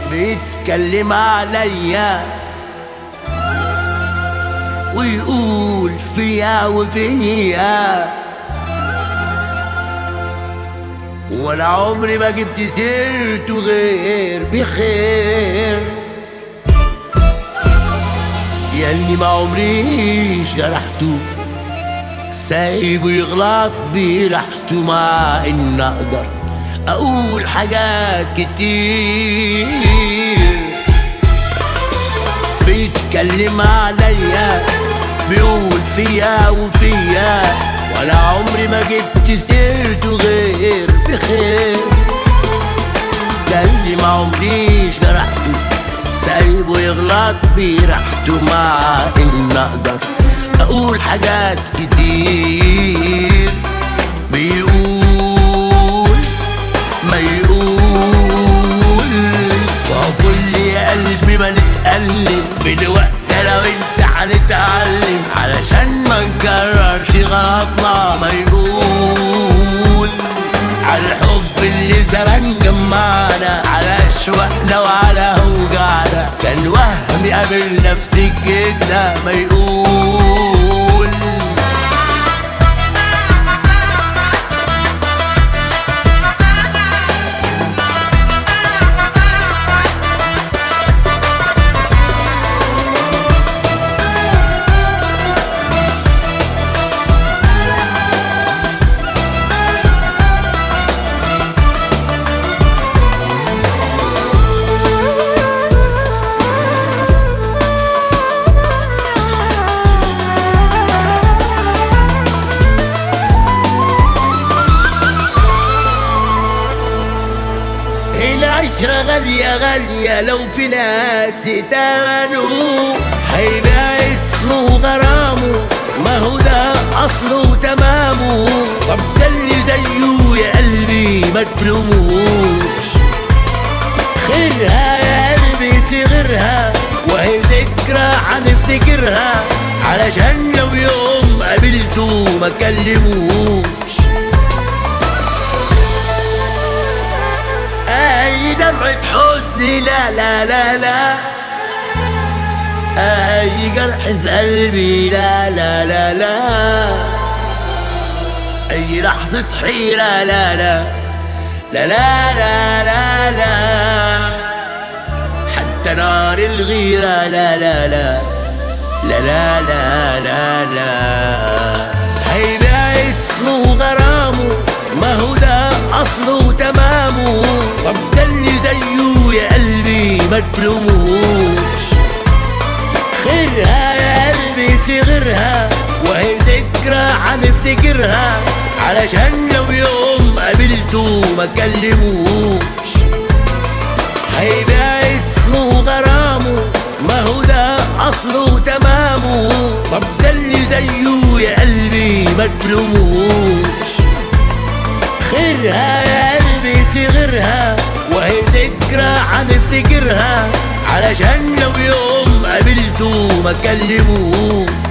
بيتكلم عليا ويقول فيا وفيا، ولا عمري ما جبت سيرته غير بخير. ياللي ما عمري جرحته سايبه يغلط براحته، مع ان اقدر اقول حاجات كتير. بيتكلم عليا بيقول فيا وفيا، ولا عمري ما جبت سيرته غير بخير. ده اللي ما عمريش جرحته سايبه يغلط براحته، مع ان اقدر اقول حاجات كتير. بيقول ما يقول، وهو كل يا قلبي ما نتألم بالوقت لو انت هنتعلم، علشان ما نكررش غلطنا. ما يقول على الحب اللي زمان جمعنا، على اشواقنا وعلى اوجعنا، كان وهم يقابل نفسك كده. ما يقول العشرة غالية غالية، لو في ناس ائتمنوا هيبقى اسمه غرامه، ما هو ده أصله تمامه. طب ده اللي زيه يا قلبي ما تلوموش، خيرها يا قلبي في غيرها، وهي ذكرى هنفتكرها، علشان لو يوم قابلته ما كلموش. اي دمعة حزن لا لا لا لا، اي جرح في قلبي لا لا لا لا، اي لحظة حيرة لا لا لا لا لا لا لا، حتى نار الغيرة لا لا لا لا لا لا لا لا، هيبقى اسمه غرامه، ما هو ده أصله تمامه. طب ده اللي زيه يا قلبي ما تلوموش، خيرها يا قلبي في غيرها، وهي ذكرى هنفتكرها، علشان لو يوم قابلته ما كلموش. هيبقى اسمه غرامه، ما هو ده أصله تمامه. طب ده اللي زيه يا قلبي ما تلوموش، خيرها يا قلبي في غيرها، وهي ذكرى هنفتكرها، علشان لو يوم قابلته ما كلموش.